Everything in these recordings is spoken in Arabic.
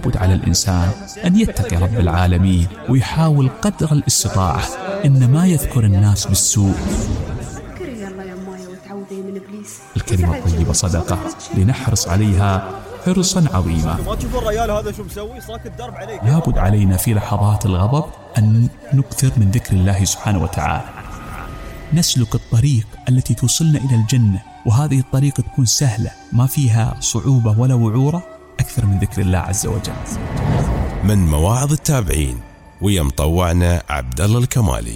لابد على الإنسان أن يتقي رب العالمين ويحاول قدر الاستطاعة إن ما يذكر الناس بالسوء. الكلمة الطيبة صدقة، لنحرص عليها حرصا عظيما. لابد علينا في لحظات الغضب أن نكثر من ذكر الله سبحانه وتعالى، نسلك الطريق التي توصلنا إلى الجنة، وهذه الطريق تكون سهلة ما فيها صعوبة ولا وعورة، أكثر من ذكر الله عز وجل. من مواعظ التابعين ويا مطوعنا عبد الله الكمالي.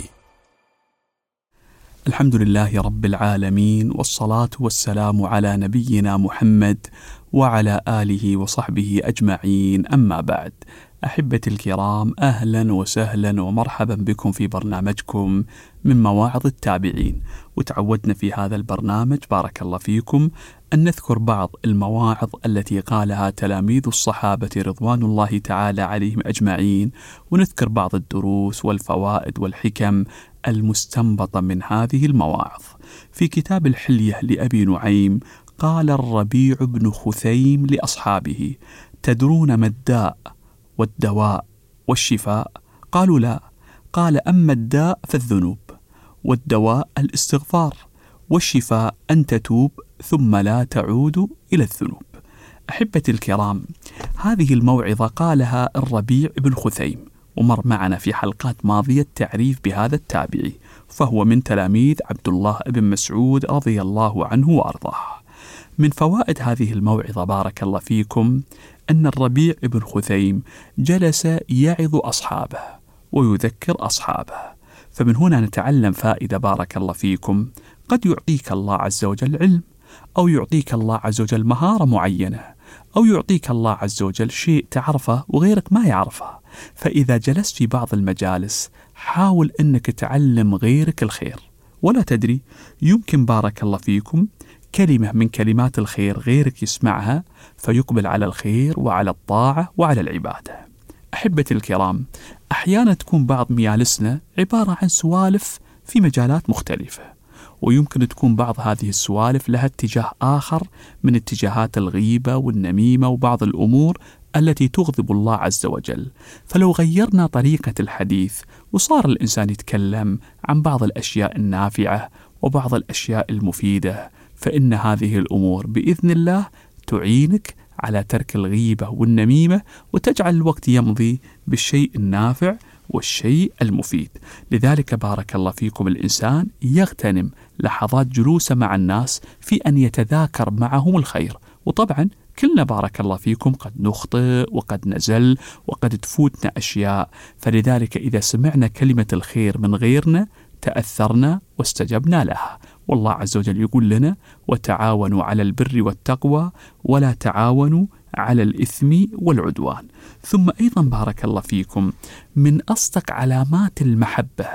الحمد لله رب العالمين، والصلاة والسلام على نبينا محمد وعلى آله وصحبه أجمعين، أما بعد. أحبتي الكرام، أهلا وسهلا ومرحبا بكم في برنامجكم من مواعظ التابعين. وتعودنا في هذا البرنامج بارك الله فيكم أن نذكر بعض المواعظ التي قالها تلاميذ الصحابة رضوان الله تعالى عليهم أجمعين، ونذكر بعض الدروس والفوائد والحكم المستنبطة من هذه المواعظ. في كتاب الحلية لأبي نعيم قال الربيع بن خثيم لأصحابه: تدرون ما الداء والدواء والشفاء؟ قالوا لا. قال: أما الداء فالذنوب، والدواء الاستغفار، والشفاء أن تتوب ثم لا تعود إلى الذنوب. أحبتي الكرام، هذه الموعظة قالها الربيع بن خثيم، ومر معنا في حلقات ماضية التعريف بهذا التابعي، فهو من تلاميذ عبد الله بن مسعود رضي الله عنه وأرضاه. من فوائد هذه الموعظة بارك الله فيكم أن الربيع بن خثيم جلس يعظ أصحابه ويذكر أصحابه، فمن هنا نتعلم فائدة بارك الله فيكم. قد يعطيك الله عز وجل علم، أو يعطيك الله عز وجل مهارة معينة، أو يعطيك الله عز وجل شيء تعرفه وغيرك ما يعرفه، فإذا جلست في بعض المجالس حاول أنك تعلم غيرك الخير، ولا تدري يمكن بارك الله فيكم كلمة من كلمات الخير غيرك يسمعها فيقبل على الخير وعلى الطاعة وعلى العبادة. أحبتي الكرام، أحيانا تكون بعض مجالسنا عبارة عن سوالف في مجالات مختلفة، ويمكن تكون بعض هذه السوالف لها اتجاه آخر من اتجاهات الغيبة والنميمة وبعض الأمور التي تغضب الله عز وجل. فلو غيرنا طريقة الحديث وصار الإنسان يتكلم عن بعض الأشياء النافعة وبعض الأشياء المفيدة، فإن هذه الأمور بإذن الله تعينك على ترك الغيبة والنميمة، وتجعل الوقت يمضي بالشيء النافع والشيء المفيد. لذلك بارك الله فيكم الإنسان يغتنم لحظات جلوسه مع الناس في أن يتذاكر معهم الخير. وطبعا كلنا بارك الله فيكم قد نخطئ وقد نزل وقد تفوتنا أشياء، فلذلك إذا سمعنا كلمة الخير من غيرنا تأثرنا واستجبنا لها. والله عز وجل يقول لنا: وتعاونوا على البر والتقوى ولا تعاونوا على الإثم والعدوان. ثم أيضا بارك الله فيكم من أصدق علامات المحبة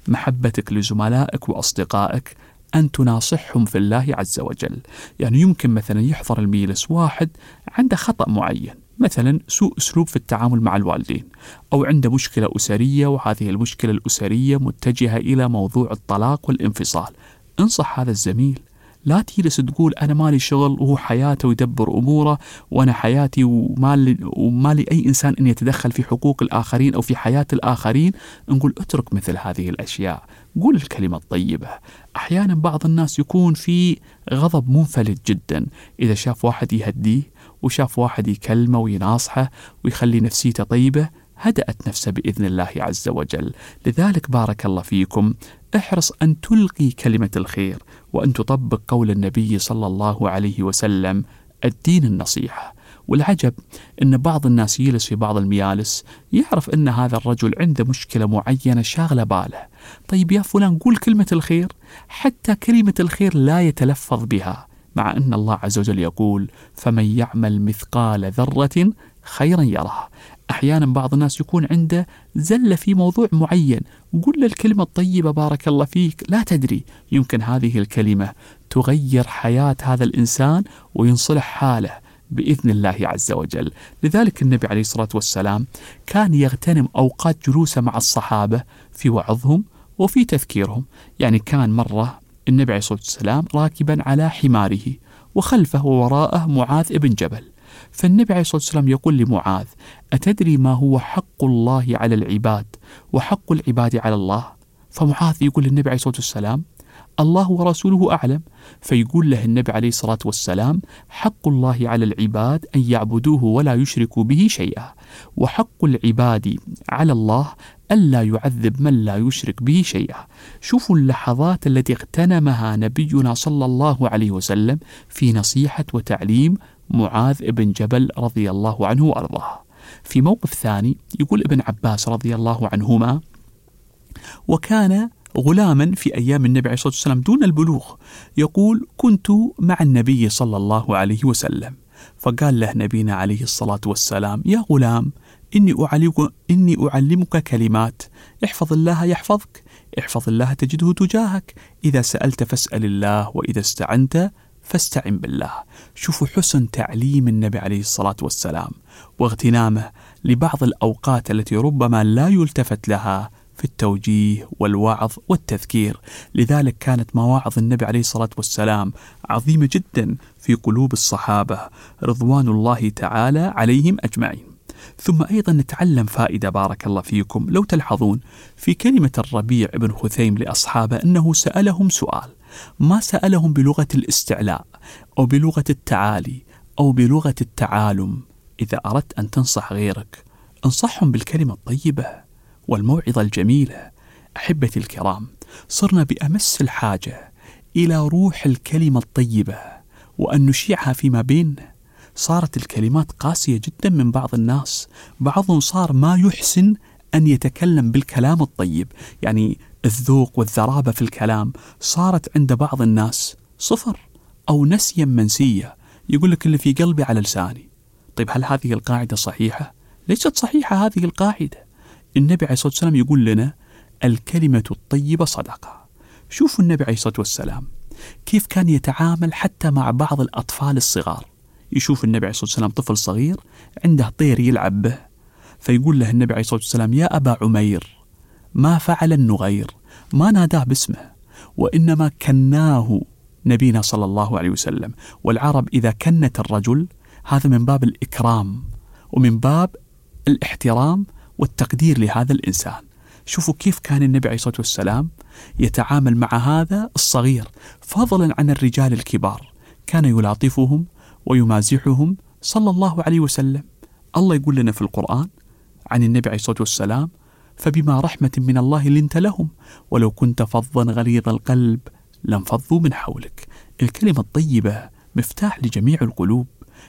محبتك لزملائك وأصدقائك أن تناصحهم في الله عز وجل. يعني يمكن مثلا يحضر المجلس واحد عنده خطأ معين، مثلا سوء أسلوب في التعامل مع الوالدين، أو عنده مشكلة أسرية وهذه المشكلة الأسرية متجهة إلى موضوع الطلاق والانفصال. انصح هذا الزميل، لا تجلس تقول أنا مالي شغل وهو حياته ويدبر أموره وأنا حياتي ومالي أي إنسان أن يتدخل في حقوق الآخرين أو في حياة الآخرين. نقول اترك مثل هذه الأشياء، قول الكلمة الطيبة. أحيانا بعض الناس يكون في غضب منفلت جدا إذا شاف واحد يهديه وشاف واحد يكلمه ويناصحه ويخلي نفسيته طيبة، هدأت نفسه بإذن الله عز وجل. لذلك بارك الله فيكم احرص أن تلقي كلمة الخير، وأن تطبق قول النبي صلى الله عليه وسلم: الدين النصيحة. والعجب أن بعض الناس يجلس في بعض المجالس يعرف أن هذا الرجل عنده مشكلة معينة شاغلة باله، طيب يا فلان قول كلمة الخير، حتى كلمة الخير لا يتلفظ بها، مع أن الله عز وجل يقول: فمن يعمل مثقال ذرة خيرا يره. أحيانا بعض الناس يكون عنده زلة في موضوع معين، قل له الكلمة الطيبة بارك الله فيك، لا تدري يمكن هذه الكلمة تغير حياة هذا الإنسان وينصلح حاله بإذن الله عز وجل. لذلك النبي عليه الصلاة والسلام كان يغتنم أوقات جلوسه مع الصحابة في وعظهم وفي تذكيرهم. يعني كان مرة النبي عليه الصلاة والسلام راكبا على حماره، وخلفه ووراءه معاذ بن جبل، فالنبي عليه الصلاة والسلام يقول لمعاذ: أتدري ما هو حق الله على العباد وحق العباد على الله؟ فمعاذ يقول للنبي عليه الصلاة والسلام: الله ورسوله أعلم. فيقول له النبي عليه الصلاة والسلام: حق الله على العباد أن يعبدوه ولا يشركوا به شيئا، وحق العباد على الله ألا يعذب من لا يشرك به شيئا. شوفوا اللحظات التي اغتنمها نبينا صلى الله عليه وسلم في نصيحة وتعليم معاذ بن جبل رضي الله عنه وأرضاه. في موقف ثاني يقول ابن عباس رضي الله عنهما: وكان غلاما في أيام النبي عليه الصلاة والسلام دون البلوغ، يقول: كنت مع النبي صلى الله عليه وسلم، فقال له نبينا عليه الصلاة والسلام: يا غلام، إني أعلمك كلمات، احفظ الله يحفظك، احفظ الله تجده تجاهك، إذا سألت فاسأل الله، وإذا استعنت فاستعن بالله. شوفوا حسن تعليم النبي عليه الصلاة والسلام واغتنامه لبعض الأوقات التي ربما لا يلتفت لها في التوجيه والوعظ والتذكير. لذلك كانت مواعظ النبي عليه الصلاة والسلام عظيمة جدا في قلوب الصحابة رضوان الله تعالى عليهم أجمعين. ثم أيضا نتعلم فائدة بارك الله فيكم. لو تلحظون في كلمة الربيع بن خثيم لأصحابه أنه سألهم سؤال، ما سألهم بلغة الاستعلاء أو بلغة التعالي أو بلغة التعالم. إذا أردت أن تنصح غيرك انصحهم بالكلمة الطيبة والموعظة الجميلة. أحبتي الكرام، صرنا بأمس الحاجة إلى روح الكلمة الطيبة وأن نشيعها فيما بيننا. صارت الكلمات قاسية جدا من بعض الناس، بعضهم صار ما يحسن أن يتكلم بالكلام الطيب، يعني الذوق والذرابة في الكلام صارت عند بعض الناس صفر أو نسيا منسية. يقول لك اللي في قلبي على لساني. طيب هل هذه القاعدة صحيحة؟ ليست صحيحة هذه القاعدة. النبي عليه الصلاة والسلام يقول لنا: الكلمة الطيبة صدقة. شوفوا النبي عليه الصلاة والسلام كيف كان يتعامل حتى مع بعض الأطفال الصغار. يشوف النبي عليه الصلاة والسلام طفل صغير عنده طير يلعب به، فيقول له النبي عليه الصلاة والسلام: يا أبا عمير، ما فعل النغير؟ ما ناداه باسمه، وإنما كناه نبينا صلى الله عليه وسلم. والعرب إذا كنت الرجل هذا من باب الإكرام ومن باب الاحترام والتقدير لهذا الإنسان. شوفوا كيف كان النبي عليه الصلاة والسلام يتعامل مع هذا الصغير، فضلا عن الرجال الكبار، كان يلاطفهم ويمازحهم صلى الله عليه وسلم. الله يقول لنا في القرآن عن النبي عليه الصلاة والسلام: فبما رحمة من الله لنت لهم ولو كنت فظا غليظ القلب لانفضوا من حولك. الكلمة الطيبة مفتاح لجميع القلوب.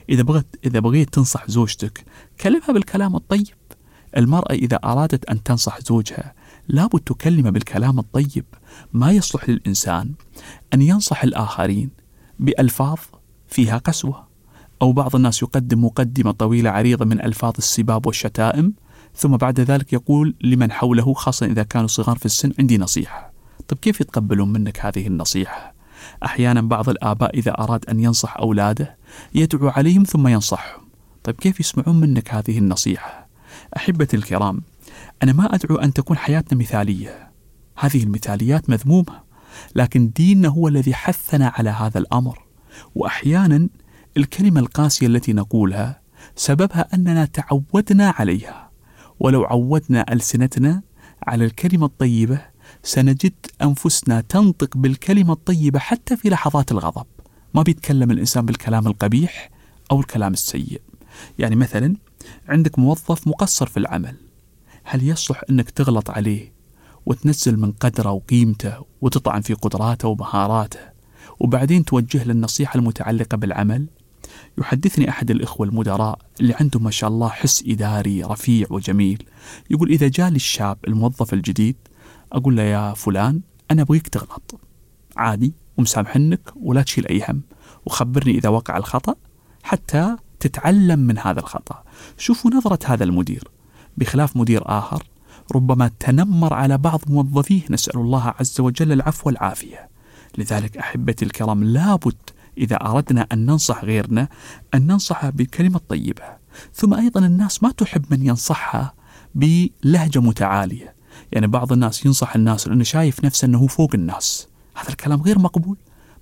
إذا بغيت تنصح زوجتك كلمها بالكلام الطيب. المرأة إذا أرادت أن تنصح زوجها لابد تكلم بالكلام الطيب. ما يصلح للإنسان أن ينصح الآخرين بألفاظ فيها قسوة، أو بعض الناس يقدم مقدمة طويلة عريضة من ألفاظ السباب والشتائم، ثم بعد ذلك يقول لمن حوله خاصة إذا كانوا صغار في السن: عندي نصيحة. طب كيف يتقبلون منك هذه النصيحة؟ أحيانا بعض الآباء إذا أراد أن ينصح أولاده يدعو عليهم ثم ينصحهم. طيب كيف يسمعون منك هذه النصيحة؟ أحبتي الكرام، أنا ما أدعو أن تكون حياتنا مثالية، هذه المثاليات مذمومة، لكن ديننا هو الذي حثنا على هذا الأمر. وأحيانا الكلمة القاسية التي نقولها سببها أننا تعودنا عليها، ولو عودنا ألسنتنا على الكلمة الطيبة سنجد أنفسنا تنطق بالكلمة الطيبة حتى في لحظات الغضب. ما بيتكلم الإنسان بالكلام القبيح أو الكلام السيء. يعني مثلا عندك موظف مقصر في العمل، هل يصلح أنك تغلط عليه وتنزل من قدره وقيمته وتطعن في قدراته ومهاراته وبعدين توجه له النصيحة المتعلقة بالعمل؟ يحدثني أحد الإخوة المدراء اللي عنده ما شاء الله حس إداري رفيع وجميل، يقول: إذا جاء لي الشاب الموظف الجديد أقول له: يا فلان، أنا أبغيك تغلط عادي ومسامحنك ولا تشيل أي هم، وخبرني إذا وقع الخطأ حتى تتعلم من هذا الخطأ. شوفوا نظرة هذا المدير، بخلاف مدير آخر ربما تنمر على بعض موظفيه، نسأل الله عز وجل العفو والعافية. لذلك أحبتي الكرام لابد إذا أردنا أن ننصح غيرنا أن ننصحها بكلمة طيبة. ثم أيضا الناس ما تحب من ينصحها بلهجة متعالية، يعني بعض الناس ينصح الناس لأنه شايف نفسه أنه فوق الناس، هذا الكلام غير مقبول،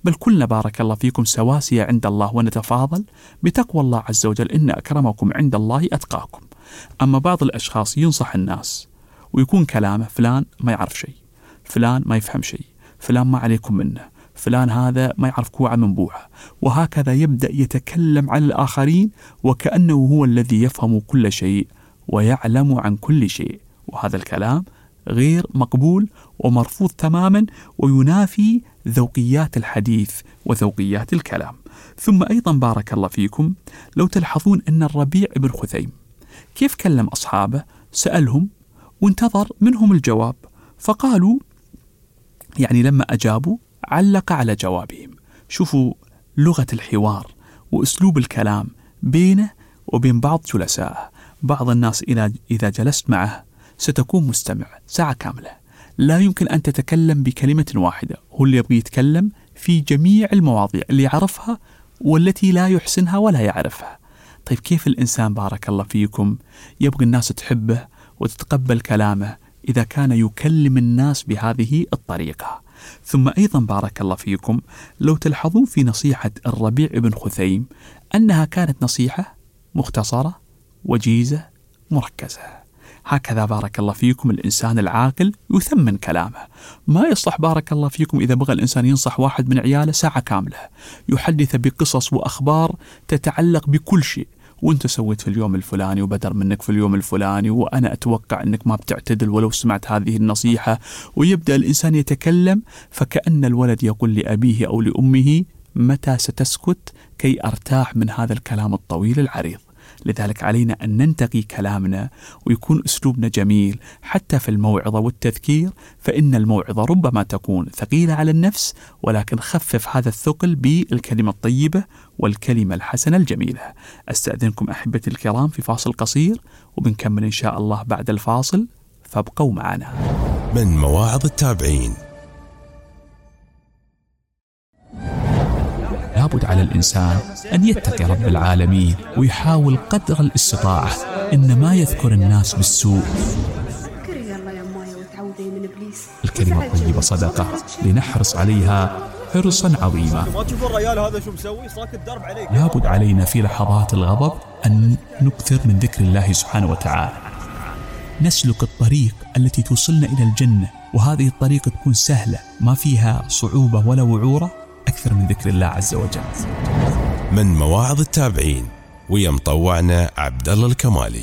بل كلنا بارك الله فيكم سواسية عند الله، ونتفاضل بتقوى الله عز وجل، إن أكرمكم عند الله أتقاكم. أما بعض الأشخاص ينصح الناس ويكون كلامه فلان ما يعرف شيء، فلان ما يفهم شيء، فلان ما عليكم منه، فلان هذا ما يعرف كوعة من بوعة، وهكذا يبدأ يتكلم عن الآخرين وكأنه هو الذي يفهم كل شيء ويعلم عن كل شيء. وهذا الكلام غير مقبول ومرفوض تماما، وينافي ذوقيات الحديث وذوقيات الكلام. ثم أيضا بارك الله فيكم لو تلحظون أن الربيع بن خثيم كيف كلم أصحابه، سألهم وانتظر منهم الجواب، فقالوا يعني لما أجابوا علق على جوابهم. شوفوا لغة الحوار وأسلوب الكلام بينه وبين بعض جلسائه. بعض الناس إذا جلست معه ستكون مستمع ساعة كاملة، لا يمكن أن تتكلم بكلمة واحدة، هو اللي يبغي يتكلم في جميع المواضيع اللي يعرفها والتي لا يحسنها ولا يعرفها. طيب كيف الإنسان بارك الله فيكم يبغي الناس تحبه وتتقبل كلامه إذا كان يكلم الناس بهذه الطريقة؟ ثم أيضا بارك الله فيكم لو تلحظون في نصيحة الربيع بن خثيم أنها كانت نصيحة مختصرة وجيزة مركزة. هكذا بارك الله فيكم الإنسان العاقل يثمن كلامه. ما يصلح بارك الله فيكم إذا بغى الإنسان ينصح واحد من عياله ساعة كاملة، يحدث بقصص وأخبار تتعلق بكل شيء، وانت سويت في اليوم الفلاني وبدر منك في اليوم الفلاني، وأنا أتوقع أنك ما بتعتدل ولو سمعت هذه النصيحة. ويبدأ الإنسان يتكلم فكأن الولد يقول لأبيه أو لأمه متى ستسكت كي أرتاح من هذا الكلام الطويل العريض. لذلك علينا أن ننتقي كلامنا ويكون أسلوبنا جميل حتى في الموعظة والتذكير، فإن الموعظة ربما تكون ثقيلة على النفس، ولكن خفف هذا الثقل بالكلمة الطيبة والكلمة الحسنة الجميلة. أستأذنكم أحبتي الكرام في فاصل قصير، وبنكمل إن شاء الله بعد الفاصل، فابقوا معنا. من مواعظ التابعين: لابد على الإنسان أن يتقي رب العالمين ويحاول قدر الاستطاعة إن ما يذكر الناس بالسوء. الكلمة الطيبة صدقة، لنحرص عليها حرصا عظيما. لابد علينا في لحظات الغضب أن نكثر من ذكر الله سبحانه وتعالى، نسلك الطريق التي توصلنا إلى الجنة، وهذه الطريق تكون سهلة ما فيها صعوبة ولا وعورة، أكثر من ذكر الله عز وجل. من مواعظ التابعين، ويمطوعنا عبد الله الكمالي.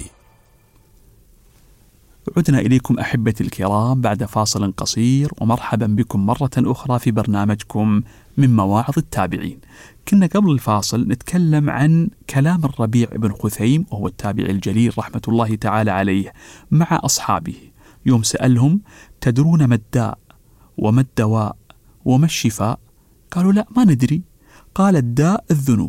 عدنا إليكم أحبتي الكرام بعد فاصل قصير، ومرحبا بكم مرة أخرى في برنامجكم من مواعظ التابعين. كنا قبل الفاصل نتكلم عن كلام الربيع بن خثيم، وهو التابعي الجليل رحمة الله تعالى عليه، مع أصحابه يوم سألهم تدرون ما الداء وما الدواء وما الشفاء؟ قالوا لا ما ندري. قال الداء الذنوب،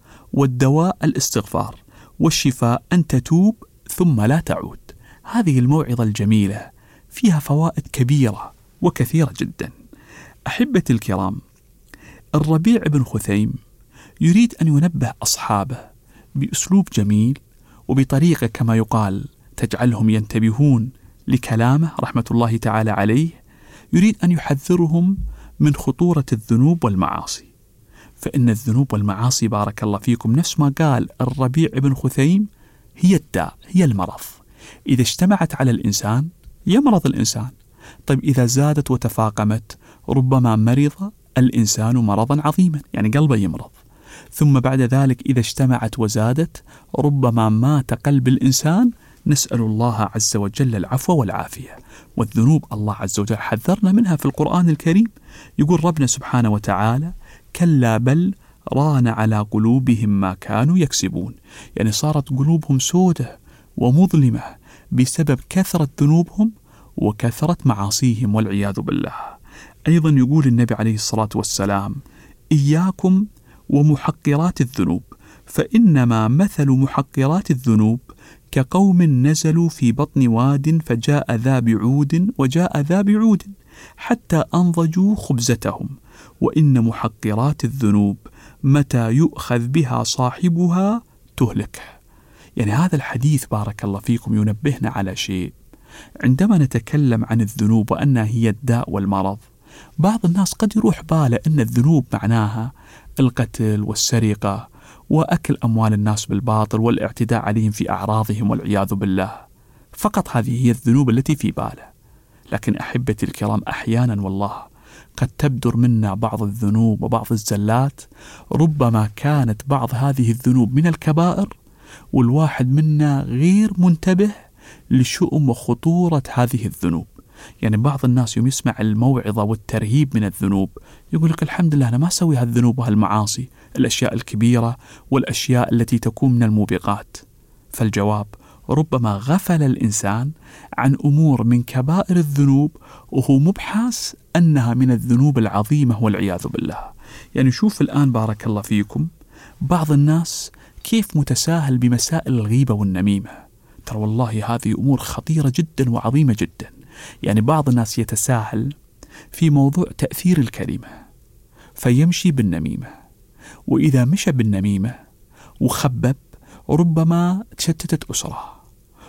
والدواء الاستغفار، والشفاء أن تتوب ثم لا تعود. هذه الموعظة الجميلة فيها فوائد كبيرة وكثيرة جدا. أحبتي الكرام، الربيع بن خثيم يريد أن ينبه أصحابه بأسلوب جميل وبطريقة كما يقال تجعلهم ينتبهون لكلامه رحمة الله تعالى عليه. يريد أن يحذرهم من خطورة الذنوب والمعاصي، فإن الذنوب والمعاصي بارك الله فيكم نفس ما قال الربيع بن خثيم هي الداء، هي المرض. إذا اجتمعت على الإنسان يمرض الإنسان. طيب إذا زادت وتفاقمت ربما مرض الإنسان مرضا عظيما، يعني قلبه يمرض. ثم بعد ذلك إذا اجتمعت وزادت ربما مات قلب الإنسان. نسأل الله عز وجل العفو والعافية. والذنوب الله عز وجل حذرنا منها في القرآن الكريم. يقول ربنا سبحانه وتعالى كلا بل ران على قلوبهم ما كانوا يكسبون، يعني صارت قلوبهم سودة ومظلمة بسبب كثرة ذنوبهم وكثرة معاصيهم والعياذ بالله. أيضا يقول النبي عليه الصلاة والسلام إياكم ومحقرات الذنوب، فإنما مثل محقرات الذنوب كقوم نزلوا في بطن واد فجاء ذا بعود وجاء ذا بعود حتى أنضجوا خبزتهم، وإن محقرات الذنوب متى يؤخذ بها صاحبها تهلكه. يعني هذا الحديث بارك الله فيكم ينبهنا على شيء. عندما نتكلم عن الذنوب وأنها هي الداء والمرض، بعض الناس قد يروح باله أن الذنوب معناها القتل والسرقة وأكل أموال الناس بالباطل والاعتداء عليهم في أعراضهم والعياذ بالله، فقط هذه هي الذنوب التي في باله. لكن أحبتي الكرام، أحيانا والله قد تبدر منا بعض الذنوب وبعض الزلات، ربما كانت بعض هذه الذنوب من الكبائر والواحد منا غير منتبه لشؤم وخطورة هذه الذنوب. يعني بعض الناس يوم يسمع الموعظة والترهيب من الذنوب يقول لك الحمد لله أنا ما أسوي هالذنوب وهالمعاصي، الأشياء الكبيرة والأشياء التي تكون من الموبقات. فالجواب ربما غفل الإنسان عن أمور من كبائر الذنوب وهو مبحث أنها من الذنوب العظيمة والعياذ بالله. يعني شوف الآن بارك الله فيكم بعض الناس كيف متساهل بمسائل الغيبة والنميمة. ترى والله هذه أمور خطيرة جدا وعظيمة جدا. يعني بعض الناس يتساهل في موضوع تأثير الكلمة فيمشي بالنميمة، وإذا مشى بالنميمة وخبب ربما تشتتت أسرة،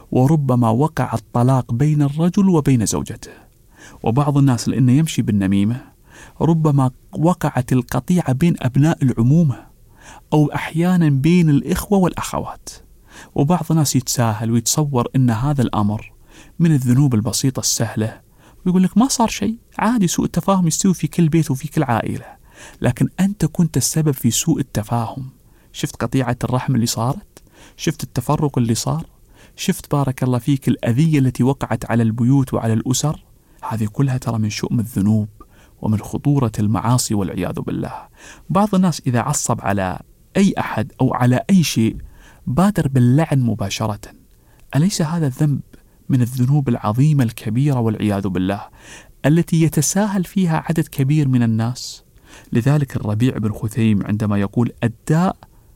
وربما وقع الطلاق بين الرجل وبين زوجته. وبعض الناس لأنه يمشي بالنميمة ربما وقعت القطيعة بين أبناء العمومة أو أحيانا بين الإخوة والأخوات. وبعض الناس يتساهل ويتصور أن هذا الأمر من الذنوب البسيطة السهلة ويقول لك ما صار شيء، عادي، سوء التفاهم يستوي في كل بيت وفي كل عائلة. لكن أنت كنت السبب في سوء التفاهم. شفت قطيعة الرحم اللي صارت، شفت التفرق اللي صار، شفت بارك الله فيك الأذية التي وقعت على البيوت وعلى الأسر. هذه كلها ترى من شؤم الذنوب ومن خطورة المعاصي والعياذ بالله. بعض الناس إذا عصب على أي أحد أو على أي شيء بادر باللعن مباشرة. أليس هذا الذنب من الذنوب العظيمة الكبيرة والعياذ بالله التي يتساهل فيها عدد كبير من الناس؟ لذلك الربيع بن خثيم عندما يقول الداء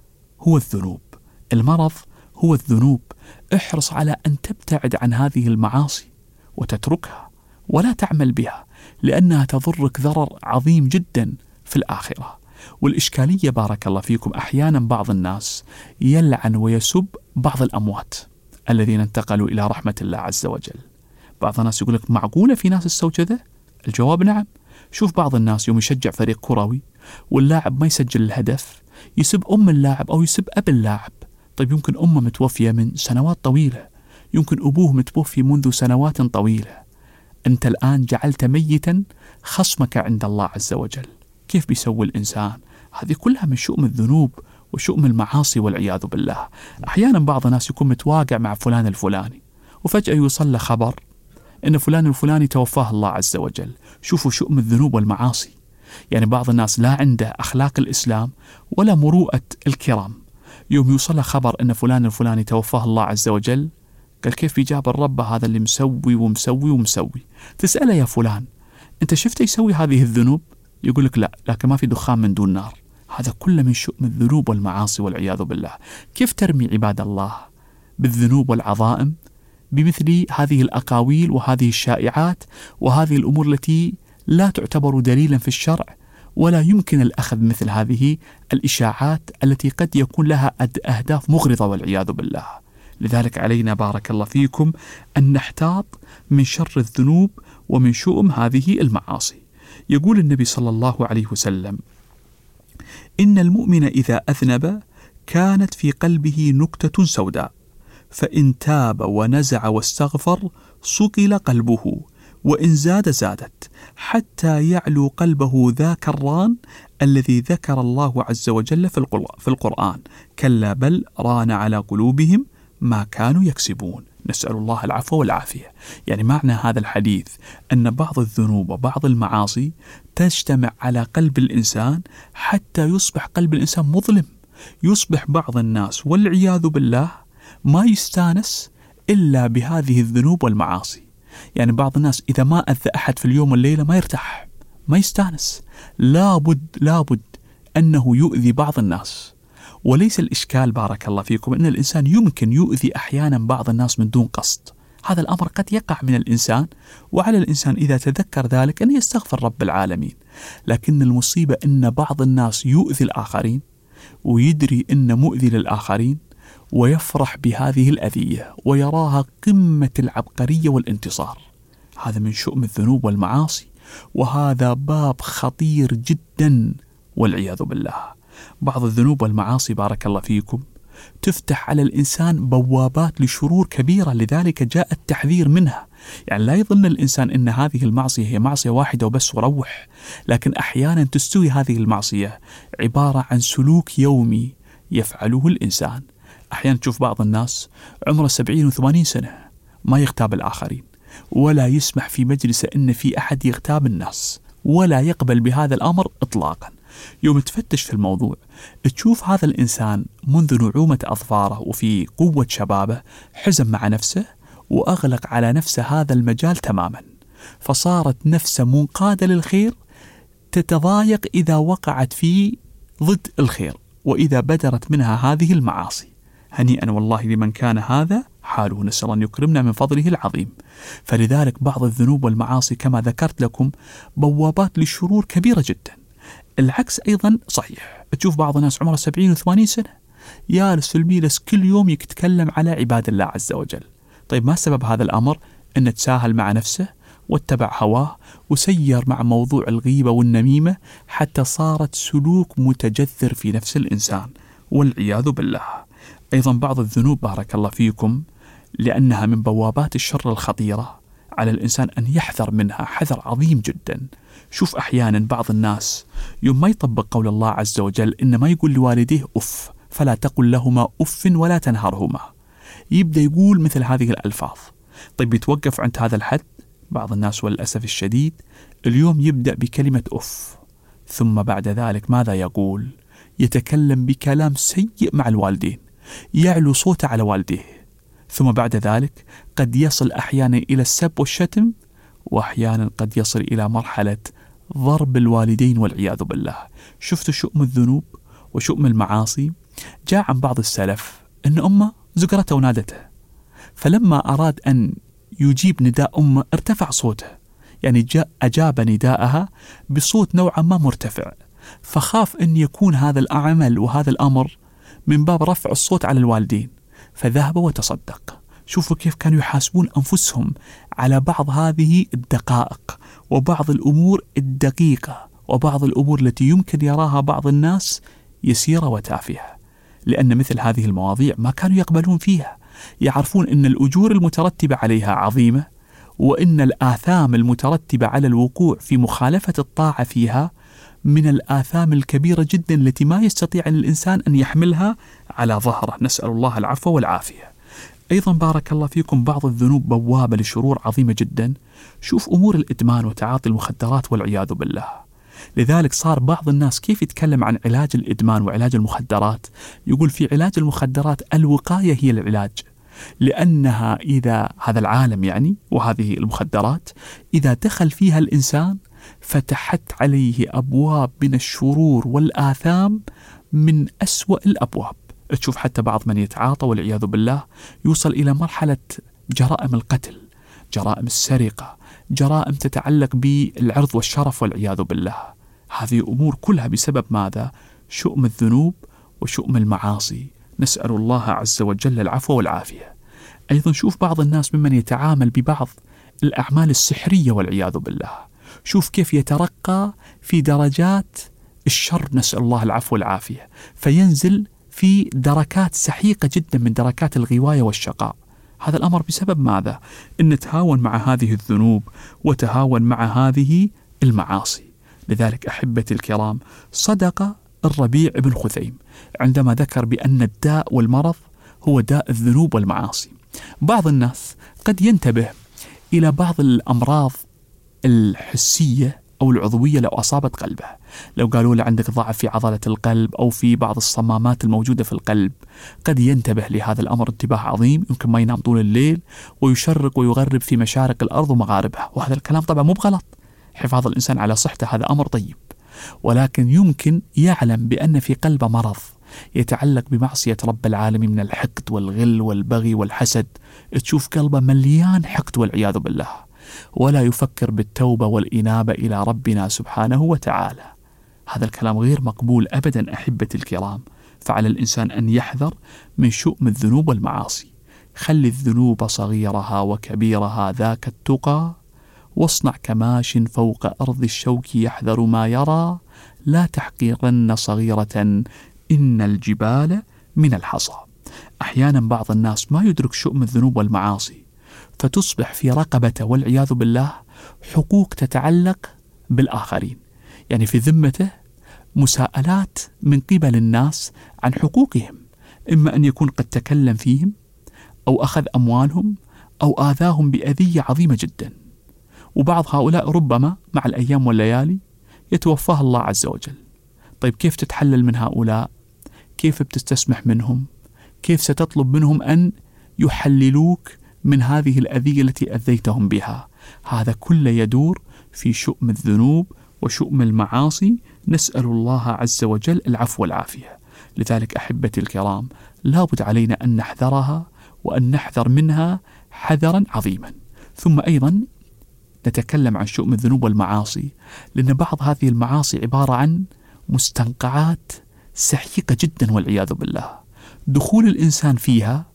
هو الذنوب، المرض هو الذنوب، احرص على أن تبتعد عن هذه المعاصي وتتركها ولا تعمل بها، لأنها تضرك ضرر عظيم جدا في الآخرة. والإشكالية بارك الله فيكم أحيانا بعض الناس يلعن ويسب بعض الأموات الذين انتقلوا إلى رحمة الله عز وجل. بعض الناس يقول لك معقولة في ناس تسوي كذا؟ الجواب نعم. شوف بعض الناس يوم يشجع فريق كروي واللاعب ما يسجل الهدف يسب أم اللاعب أو يسب أب اللاعب. طيب يمكن أمه متوفية من سنوات طويلة، يمكن أبوه متوفي منذ سنوات طويلة، أنت الآن جعلت ميتا خصمك عند الله عز وجل. كيف بيسوي الإنسان؟ هذه كلها من شؤم الذنوب وشؤم المعاصي والعياذ بالله. أحيانا بعض الناس يكون متواقع مع فلان الفلاني وفجأة يوصل له خبر أن فلان الفلاني توفاه الله عز وجل. شوفوا شؤم الذنوب والمعاصي. يعني بعض الناس لا عنده أخلاق الإسلام ولا مروءة الكرام، يوم يوصل له خبر أن فلان الفلاني توفاه الله عز وجل قال كيف يجاب الرب هذا اللي مسوي ومسوي ومسوي. تسأله يا فلان أنت شفت يسوي هذه الذنوب؟ يقول لك لا، لكن ما في دخان من دون نار. هذا كله من شؤم الذنوب والمعاصي والعياذ بالله. كيف ترمي عباد الله بالذنوب والعظائم بمثل هذه الأقاويل وهذه الشائعات وهذه الأمور التي لا تعتبر دليلا في الشرع، ولا يمكن الأخذ مثل هذه الإشاعات التي قد يكون لها أهداف مغرضة والعياذ بالله. لذلك علينا بارك الله فيكم أن نحتاط من شر الذنوب ومن شؤم هذه المعاصي. يقول النبي صلى الله عليه وسلم إن المؤمن إذا أذنب كانت في قلبه نكتة سوداء فإن تاب ونزع واستغفر صقل قلبه وإن زاد زادت حتى يعلو قلبه ذاك الران الذي ذكر الله عز وجل في القرآن كلا بل ران على قلوبهم ما كانوا يكسبون. نسأل الله العفو والعافية. يعني معنى هذا الحديث أن بعض الذنوب وبعض المعاصي تجتمع على قلب الإنسان حتى يصبح قلب الإنسان مظلم. يصبح بعض الناس والعياذ بالله ما يستانس إلا بهذه الذنوب والمعاصي. يعني بعض الناس إذا ما أذى أحد في اليوم والليلة ما يرتاح، ما يستانس، لابد أنه يؤذي بعض الناس. وليس الإشكال بارك الله فيكم أن الإنسان يمكن يؤذي أحيانا بعض الناس من دون قصد. هذا الأمر قد يقع من الإنسان، وعلى الإنسان إذا تذكر ذلك أن يستغفر رب العالمين. لكن المصيبة أن بعض الناس يؤذي الآخرين ويدري أن مؤذي للآخرين ويفرح بهذه الأذية ويراها قمة العبقرية والانتصار. هذا من شؤم الذنوب والمعاصي وهذا باب خطير جدا والعياذ بالله. بعض الذنوب والمعاصي بارك الله فيكم تفتح على الإنسان بوابات لشرور كبيرة، لذلك جاء التحذير منها. يعني لا يظن الإنسان أن هذه المعصية هي معصية واحدة وبس وروح، لكن أحيانا تستوي هذه المعصية عبارة عن سلوك يومي يفعله الإنسان. أحيانا تشوف بعض الناس عمره 70 و80 سنة ما يغتاب الآخرين، ولا يسمح في مجلسه أن في أحد يغتاب الناس، ولا يقبل بهذا الأمر إطلاقا. يوم تفتش في الموضوع تشوف هذا الإنسان منذ نعومة أظفاره وفي قوة شبابه حزم مع نفسه وأغلق على نفسه هذا المجال تماما، فصارت نفسه منقادة للخير تتضايق إذا وقعت في ضد الخير وإذا بدرت منها هذه المعاصي. هنيئا والله لمن كان هذا حاله، نسأل أن يكرمنا من فضله العظيم. فلذلك بعض الذنوب والمعاصي كما ذكرت لكم بوابات للشرور كبيرة جدا. العكس أيضا صحيح، تشوف بعض الناس عمره 70 و80 سنة يالس في الميلس كل يوم يتكلم على عباد الله عز وجل. طيب ما سبب هذا الأمر؟ أن تساهل مع نفسه واتبع هواه وسير مع موضوع الغيبة والنميمة حتى صارت سلوك متجذر في نفس الإنسان والعياذ بالله. أيضا بعض الذنوب بارك الله فيكم لأنها من بوابات الشر الخطيرة على الإنسان أن يحذر منها حذر عظيم جدا. شوف أحيانا بعض الناس يوم ما يطبق قول الله عز وجل إن ما يقول لوالديه أف فلا تقل لهما أف ولا تنهرهما، يبدأ يقول مثل هذه الألفاظ. طيب يتوقف عند هذا الحد؟ بعض الناس والأسف الشديد اليوم يبدأ بكلمة أف، ثم بعد ذلك ماذا يقول؟ يتكلم بكلام سيء مع الوالدين، يعلو صوته على والديه، ثم بعد ذلك قد يصل أحيانا إلى السب والشتم، وأحيانا قد يصل إلى مرحلة ضرب الوالدين والعياذ بالله. شفتوا شؤم الذنوب وشؤم المعاصي؟ جاء عن بعض السلف أن أمه زقرته ونادته، فلما أراد أن يجيب نداء أمه ارتفع صوته، يعني أجاب نداءها بصوت نوعا ما مرتفع، فخاف أن يكون هذا العمل وهذا الأمر من باب رفع الصوت على الوالدين، فذهب وتصدق. شوفوا كيف كانوا يحاسبون أنفسهم على بعض هذه الدقائق وبعض الأمور الدقيقة وبعض الأمور التي يمكن يراها بعض الناس يسيرة وتافهة، لأن مثل هذه المواضيع ما كانوا يقبلون فيها، يعرفون أن الأجور المترتبة عليها عظيمة، وأن الآثام المترتبة على الوقوع في مخالفة الطاعة فيها من الآثام الكبيرة جدا التي ما يستطيع الإنسان أن يحملها على ظهره، نسأل الله العفو والعافية. أيضا بارك الله فيكم بعض الذنوب بوابة لشرور عظيمة جدا. شوف أمور الإدمان وتعاطي المخدرات والعياذ بالله. لذلك صار بعض الناس كيف يتكلم عن علاج الإدمان وعلاج المخدرات، يقول في علاج المخدرات الوقاية هي العلاج، لأنها إذا هذا العالم يعني وهذه المخدرات إذا دخل فيها الإنسان فتحت عليه أبواب من الشرور والآثام من أسوأ الأبواب. تشوف حتى بعض من يتعاطى والعياذ بالله يوصل إلى مرحلة جرائم القتل، جرائم السرقة، جرائم تتعلق بالعرض والشرف والعياذ بالله. هذه أمور كلها بسبب ماذا؟ شؤم الذنوب وشؤم المعاصي، نسأل الله عز وجل العفو والعافية. أيضا شوف بعض الناس ممن يتعامل ببعض الأعمال السحرية والعياذ بالله، شوف كيف يترقى في درجات الشر، نسأل الله العفو والعافية، فينزل في دركات سحيقة جدا من دركات الغواية والشقاء. هذا الأمر بسبب ماذا؟ إن تهاون مع هذه الذنوب وتهاون مع هذه المعاصي. لذلك أحبتي الكرام صدق الربيع بن خثيم عندما ذكر بأن الداء والمرض هو داء الذنوب والمعاصي. بعض الناس قد ينتبه إلى بعض الأمراض الحسية أو العضوية لو أصابت قلبه، لو قالوا له عندك ضعف في عضلة القلب أو في بعض الصمامات الموجودة في القلب، قد ينتبه لهذا الأمر انتباه عظيم، يمكن ما ينام طول الليل ويشرق ويغرب في مشارق الأرض ومغاربها. وهذا الكلام طبعا مو بغلط، حفاظ الإنسان على صحته هذا أمر طيب، ولكن يمكن يعلم بأن في قلبه مرض يتعلق بمعصية رب العالمين من الحقد والغل والبغي والحسد. تشوف قلبه مليان حقد والعياذ بالله، ولا يفكر بالتوبة والإنابة إلى ربنا سبحانه وتعالى. هذا الكلام غير مقبول أبدا أحبتي الكرام. فعلى الإنسان أن يحذر من شؤم الذنوب والمعاصي. خلي الذنوب صغيرها وكبيرها ذاك التقى، واصنع كماش فوق أرض الشوك يحذر ما يرى، لا تحقيرن صغيرة إن الجبال من الحصى. أحيانا بعض الناس ما يدرك شؤم الذنوب والمعاصي، فتصبح في رقبته والعياذ بالله حقوق تتعلق بالآخرين، يعني في ذمته مساءلات من قبل الناس عن حقوقهم، إما أن يكون قد تكلم فيهم أو أخذ أموالهم أو آذاهم بأذية عظيمة جدا. وبعض هؤلاء ربما مع الأيام والليالي يتوفاه الله عز وجل. طيب كيف تتحلل من هؤلاء؟ كيف بتستسمح منهم؟ كيف ستطلب منهم أن يحللوك من هذه الأذية التي أذيتهم بها؟ هذا كله يدور في شؤم الذنوب وشؤم المعاصي، نسأل الله عز وجل العفو والعافية. لذلك أحبتي الكرام، لابد علينا أن نحذرها وأن نحذر منها حذرا عظيما. ثم أيضا نتكلم عن شؤم الذنوب والمعاصي، لأن بعض هذه المعاصي عبارة عن مستنقعات سحيقة جدا والعياذ بالله، دخول الإنسان فيها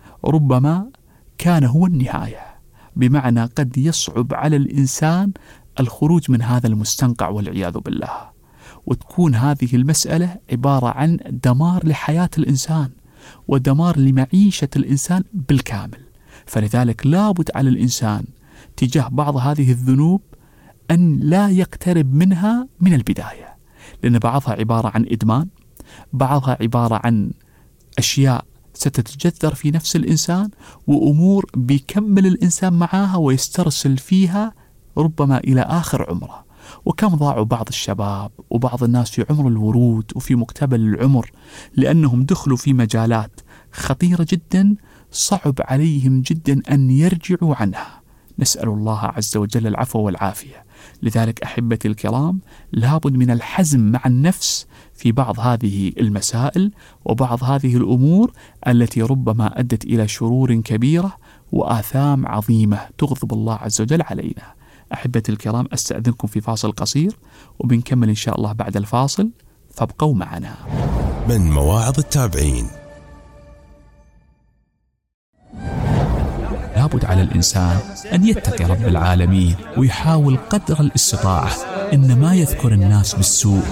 ربما كان هو النهاية، بمعنى قد يصعب على الإنسان الخروج من هذا المستنقع والعياذ بالله، وتكون هذه المسألة عبارة عن دمار لحياة الإنسان ودمار لمعيشة الإنسان بالكامل. فلذلك لابد على الإنسان تجاه بعض هذه الذنوب أن لا يقترب منها من البداية، لأن بعضها عبارة عن إدمان، بعضها عبارة عن أشياء ستتجذر في نفس الإنسان، وأمور بيكمل الإنسان معها ويسترسل فيها ربما إلى آخر عمره. وكم ضاعوا بعض الشباب وبعض الناس في عمر الورود وفي مقتبل العمر لأنهم دخلوا في مجالات خطيرة جدا صعب عليهم جدا أن يرجعوا عنها. نسأل الله عز وجل العفو والعافية. لذلك أحبتي الكرام، لابد من الحزم مع النفس في بعض هذه المسائل وبعض هذه الأمور التي ربما أدت إلى شرور كبيرة وآثام عظيمة تغضب الله عز وجل علينا. أحبتي الكرام، أستأذنكم في فاصل قصير وبنكمل إن شاء الله بعد الفاصل، فابقوا معنا. من مواعظ التابعين. لابد على الإنسان أن يتقي رب العالمين ويحاول قدر الاستطاعة إن ما يذكر الناس بالسوء.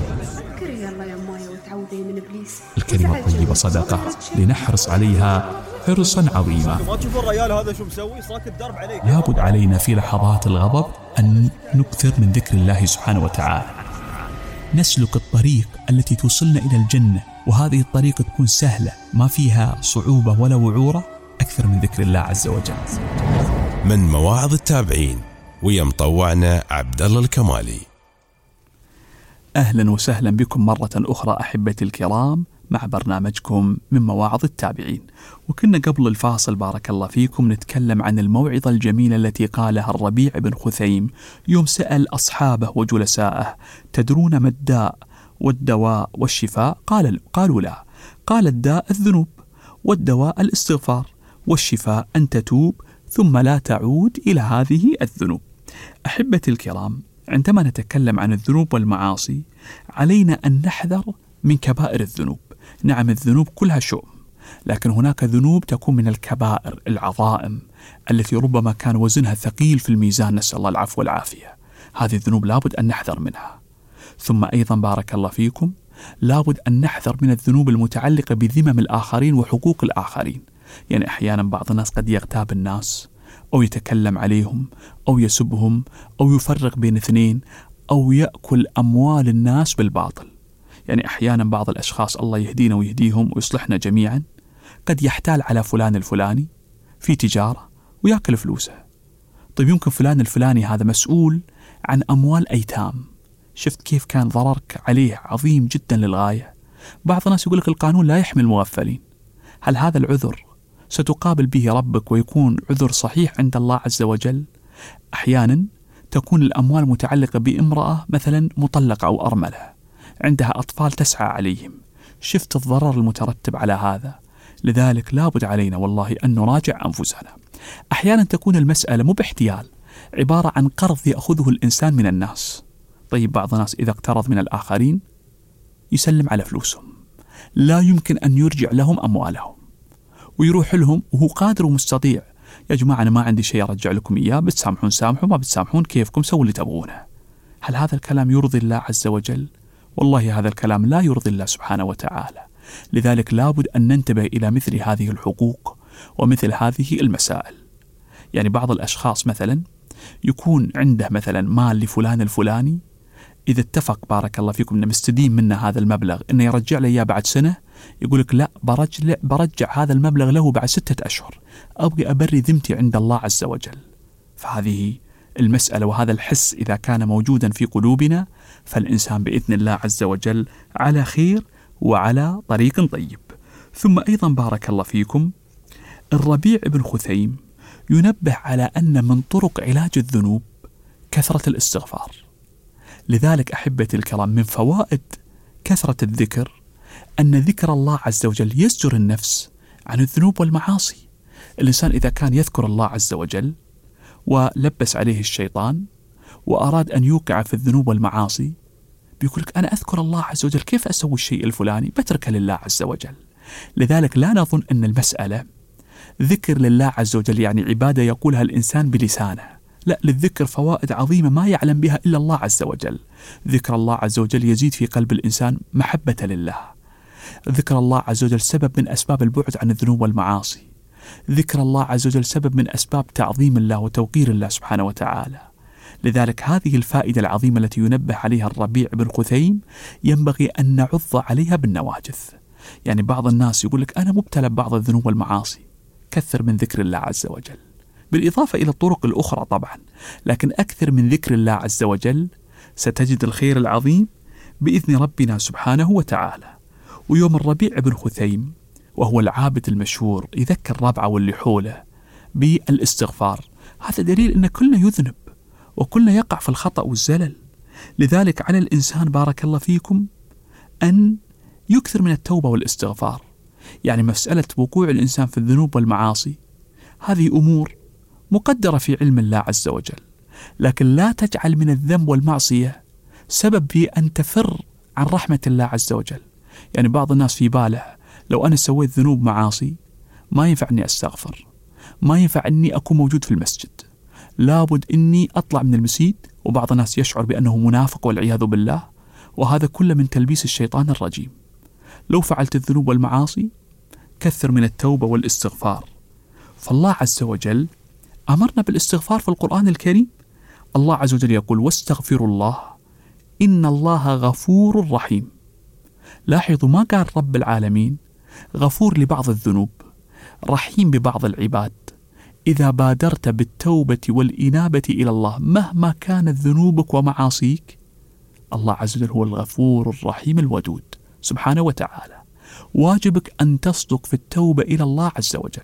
الكلمة الطيبة صدقة، لنحرص عليها حرصا عظيما. لابد علينا في لحظات الغضب أن نكثر من ذكر الله سبحانه وتعالى، نسلك الطريق التي توصلنا إلى الجنة، وهذه الطريق تكون سهلة ما فيها صعوبة ولا وعورة، أكثر من ذكر الله عز وجل. من مواعظ التابعين، ويا مطوعنا عبد الله الكمالي. أهلا وسهلا بكم مرة أخرى أحبتي الكرام مع برنامجكم من مواعظ التابعين. وكنا قبل الفاصل بارك الله فيكم نتكلم عن الموعظة الجميلة التي قالها الربيع بن خثيم يوم سأل أصحابه وجلسائه: تدرون ما الداء والدواء والشفاء؟ قالوا لا. قال: الداء الذنوب، والدواء الاستغفار، والشفاء أن تتوب ثم لا تعود إلى هذه الذنوب. أحبتي الكرام، عندما نتكلم عن الذنوب والمعاصي علينا أن نحذر من كبائر الذنوب. نعم، الذنوب كلها شؤم، لكن هناك ذنوب تكون من الكبائر العظائم التي ربما كان وزنها ثقيل في الميزان، نسأل الله العفو والعافية. هذه الذنوب لابد أن نحذر منها. ثم أيضا بارك الله فيكم لابد أن نحذر من الذنوب المتعلقة بذمم الآخرين وحقوق الآخرين. يعني أحيانا بعض الناس قد يغتاب الناس أو يتكلم عليهم أو يسبهم أو يفرق بين اثنين أو يأكل أموال الناس بالباطل. يعني أحيانا بعض الأشخاص الله يهدينا ويهديهم ويصلحنا جميعا قد يحتال على فلان الفلاني في تجارة ويأكل فلوسه. طيب يمكن فلان الفلاني هذا مسؤول عن أموال أيتام، شفت كيف كان ضررك عليه عظيم جدا للغاية. بعض الناس يقول لك القانون لا يحمي المغفلين. هل هذا العذر ستقابل به ربك ويكون عذر صحيح عند الله عز وجل؟ أحيانا تكون الأموال متعلقة بامرأة مثلا مطلقة أو أرملة عندها أطفال تسعى عليهم، شفت الضرر المترتب على هذا. لذلك لابد علينا والله أن نراجع أنفسنا. أحيانا تكون المسألة مو باحتيال، عبارة عن قرض يأخذه الإنسان من الناس. طيب بعض الناس إذا اقترض من الآخرين يسلم على فلوسهم، لا يمكن أن يرجع لهم أموالهم، ويروح لهم وهو قادر ومستطيع يا جماعة أنا ما عندي شيء أرجع لكم إياه، بتسامحون سامحوا، ما بتسامحون كيفكم، سووا اللي تبغونه. هل هذا الكلام يرضي الله عز وجل؟ والله هذا الكلام لا يرضي الله سبحانه وتعالى. لذلك لابد أن ننتبه إلى مثل هذه الحقوق ومثل هذه المسائل. يعني بعض الأشخاص مثلا يكون عنده مثلا مال لفلان الفلاني، إذا اتفق بارك الله فيكم أنه مستدين منه هذا المبلغ أنه يرجع له إياه بعد سنة، يقول لك لا، برجع هذا المبلغ له بعد 6 أشهر، أبغي أبري ذمتي عند الله عز وجل. فهذه المسألة وهذا الحس إذا كان موجودا في قلوبنا، فالإنسان بإذن الله عز وجل على خير وعلى طريق طيب. ثم أيضا بارك الله فيكم الربيع بن خثيم ينبه على أن من طرق علاج الذنوب كثرة الاستغفار. لذلك أحبتي الكرام من فوائد كثرة الذكر أن ذكر الله عز وجل يزجر النفس عن الذنوب والمعاصي. الإنسان إذا كان يذكر الله عز وجل ولبس عليه الشيطان وأراد أن يوقع في الذنوب والمعاصي، بيقول لك أنا أذكر الله عز وجل، كيف أسوي الشيء الفلاني؟ بتركه لله عز وجل. لذلك لا نظن أن المسألة ذكر لله عز وجل يعني عبادة يقولها الإنسان بلسانه، لا، للذكر فوائد عظيمة ما يعلم بها إلا الله عز وجل. ذكر الله عز وجل يزيد في قلب الإنسان محبة لله. ذكر الله عز وجل سبب من أسباب البعد عن الذنوب والمعاصي. ذكر الله عز وجل سبب من أسباب تعظيم الله وتوقير الله سبحانه وتعالى. لذلك هذه الفائدة العظيمة التي ينبه عليها الربيع بن خثيم ينبغي أن نعض عليها بالنواجذ. يعني بعض الناس يقول لك أنا مبتلى ببعض الذنوب والمعاصي، كثر من ذكر الله عز وجل، بالإضافة إلى الطرق الأخرى طبعا، لكن أكثر من ذكر الله عز وجل ستجد الخير العظيم بإذن ربنا سبحانه وتعالى. ويوم الربيع بن خثيم وهو العابد المشهور يذكر ربعه واللي حوله بالاستغفار. هذا دليل أن كلنا يذنب وكلنا يقع في الخطأ والزلل. لذلك على الإنسان بارك الله فيكم أن يكثر من التوبة والاستغفار. يعني مسألة وقوع الإنسان في الذنوب والمعاصي هذه أمور مقدرة في علم الله عز وجل، لكن لا تجعل من الذنب والمعصية سبب في أن تفر عن رحمة الله عز وجل. يعني بعض الناس في باله لو أنا سويت ذنوب معاصي ما ينفع أني أستغفر، ما ينفع أني أكون موجود في المسجد، لابد أني أطلع من المسجد. وبعض الناس يشعر بأنه منافق والعياذ بالله، وهذا كله من تلبيس الشيطان الرجيم. لو فعلت الذنوب والمعاصي كثر من التوبة والاستغفار. فالله عز وجل أمرنا بالاستغفار في القرآن الكريم. الله عز وجل يقول واستغفروا الله إن الله غفور رحيم. لاحظوا ما قال رب العالمين غفور لبعض الذنوب، رحيم ببعض العباد. إذا بادرت بالتوبة والإنابة إلى الله مهما كانت ذنوبك ومعاصيك، الله عز وجل هو الغفور الرحيم الودود سبحانه وتعالى. واجبك أن تصدق في التوبة إلى الله عز وجل،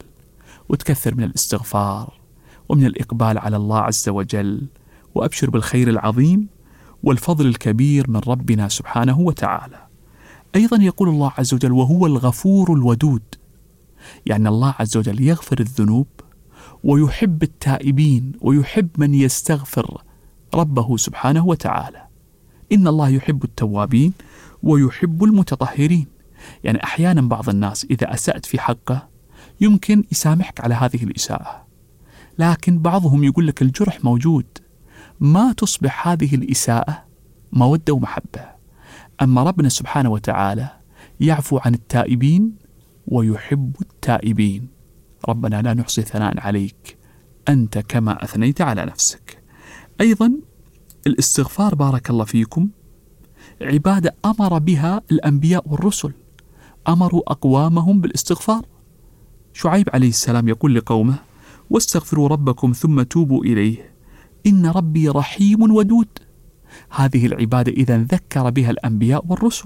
وتكثر من الاستغفار ومن الإقبال على الله عز وجل، وأبشر بالخير العظيم والفضل الكبير من ربنا سبحانه وتعالى. أيضا يقول الله عز وجل وهو الغفور الودود، يعني الله عز وجل يغفر الذنوب ويحب التائبين ويحب من يستغفر ربه سبحانه وتعالى. إن الله يحب التوابين ويحب المتطهرين. يعني أحيانا بعض الناس إذا أسأت في حقه يمكن يسامحك على هذه الإساءة، لكن بعضهم يقول لك الجرح موجود، ما تصبح هذه الإساءة مودة ومحبة. أما ربنا سبحانه وتعالى يعفو عن التائبين ويحب التائبين. ربنا لا نحصي ثناء عليك أنت كما أثنيت على نفسك. أيضا الاستغفار بارك الله فيكم عبادة أمر بها الأنبياء والرسل، أمروا أقوامهم بالاستغفار. شعيب عليه السلام يقول لقومه واستغفروا ربكم ثم توبوا إليه إن ربي رحيم ودود. هذه العبادة إذن ذكر بها الأنبياء والرسل.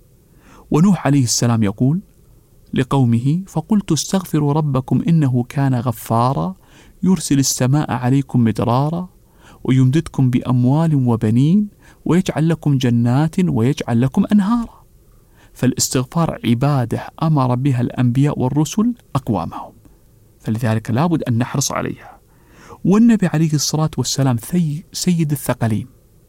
ونوح عليه السلام يقول لقومه فقلت استغفروا ربكم إنه كان غفارا يرسل السماء عليكم مدرارا ويمددكم بأموال وبنين ويجعل لكم جنات ويجعل لكم أنهارا. فالاستغفار عبادة أمر بها الأنبياء والرسل أقوامهم، فلذلك لابد أن نحرص عليها. والنبي عليه الصلاة والسلام سيد الثقلين،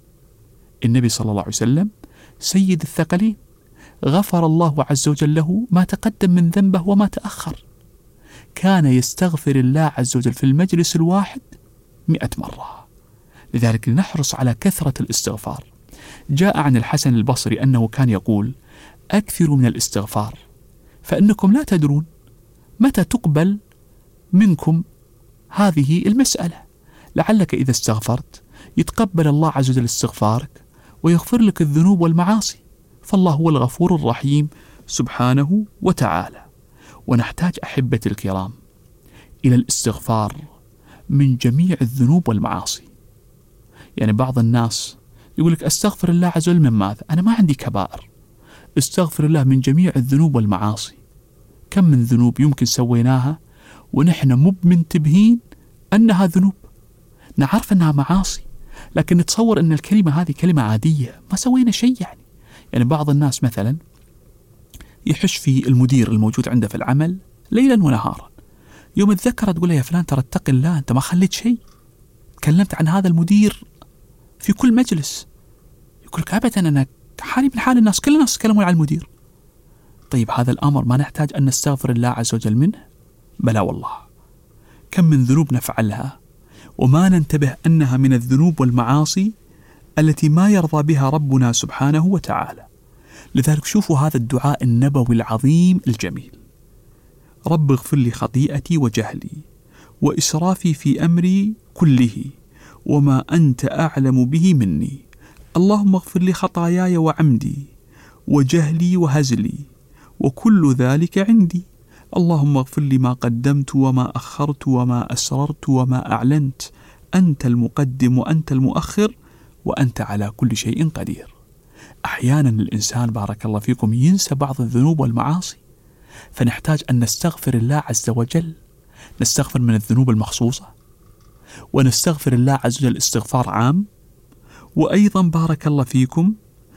النبي صلى الله عليه وسلم سيد الثقلين، غفر الله عز وجل له ما تقدم من ذنبه وما تأخر. كان يستغفر الله عز وجل في المجلس الواحد 100 مرة. لذلك نحرص على كثرة الاستغفار. جاء عن الحسن البصري أنه كان يقول: أكثروا من الاستغفار فإنكم لا تدرون متى تقبل منكم هذه المسألة، لعلك إذا استغفرت يتقبل الله عز وجل استغفارك ويغفر لك الذنوب والمعاصي، فالله هو الغفور الرحيم سبحانه وتعالى. ونحتاج أحبتي الكرام إلى الاستغفار من جميع الذنوب والمعاصي. يعني بعض الناس يقول لك أستغفر الله عز وجل من ماذا؟ أنا ما عندي كبائر، استغفر الله من جميع الذنوب والمعاصي. كم من ذنوب يمكن سويناها ونحن مو منتبهين أنها ذنوب، نعرف أنها معاصي لكن نتصور أن الكلمة هذه كلمة عادية، ما سوينا شيء. يعني بعض الناس مثلا يحش في المدير الموجود عنده في العمل ليلا ونهارا، يوم اتذكر تقول له: يا فلان ترى اتق الله، أنت ما خليت شيء، تكلمت عن هذا المدير في كل مجلس. يقول لك: أبدا أنا حالي من حال الناس، كل الناس يتكلمون عن المدير. طيب هذا الأمر ما نحتاج أن نستغفر الله عز وجل منه؟ بلى والله. كم من ذنوب نفعلها وما ننتبه أنها من الذنوب والمعاصي التي ما يرضى بها ربنا سبحانه وتعالى. لذلك شوفوا هذا الدعاء النبوي العظيم الجميل: رب اغفر لي خطيئتي وجهلي وإسرافي في أمري كله وما أنت أعلم به مني، اللهم اغفر لي خطاياي وعمدي وجهلي وهزلي وكل ذلك عندي، اللهم اغفر لي ما قدمت وما أخرت وما أسررت وما أعلنت، أنت المقدم وأنت المؤخر وأنت على كل شيء قدير. أحيانا الإنسان بارك الله فيكم ينسى بعض الذنوب والمعاصي، فنحتاج أن نستغفر الله عز وجل، نستغفر من الذنوب المخصوصة ونستغفر الله عز وجل استغفار عام، وأيضا بارك الله فيكم